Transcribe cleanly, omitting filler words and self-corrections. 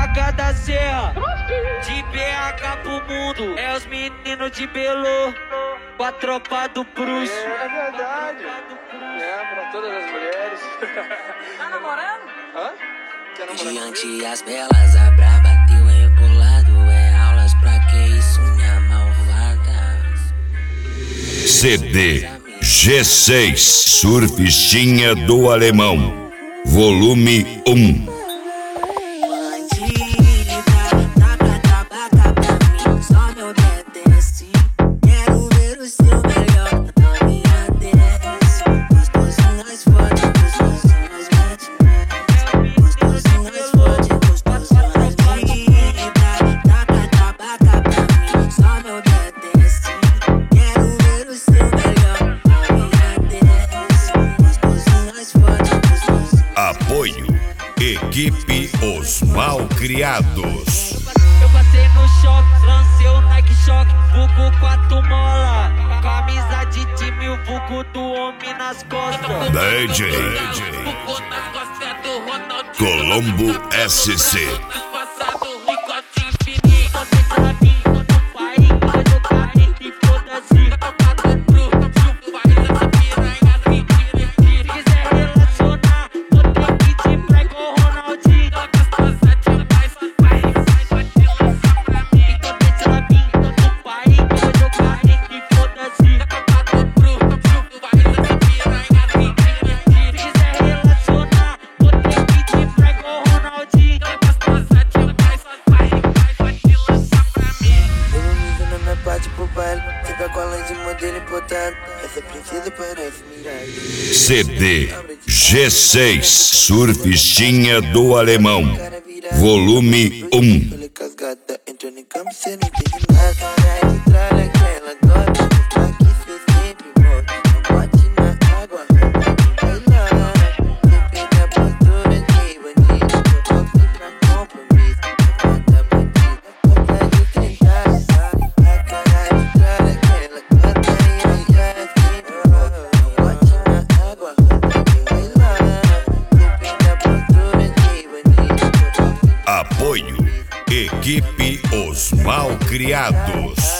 placa da serra, de BH pro mundo. É os meninos de Belo, com a tropa do Bruxo. É verdade. Pra todas as mulheres. Tá namorando? Hã? Quer namorar? Diante as belas, a braba teu rebolado. É aulas pra que isso, minha malvada. CD G6 Surfistinha do Alemão, volume 1. Apoio Equipe Os Malcriados. Eu passei no shopping, lancei o Nike Shock, bugo 4 mola, camisa de time, o bugo do homem nas costas. DJ Colombo SC. CD G6 Surfistinha do Alemão, volume 1. Apoio Equipe Os Malcriados.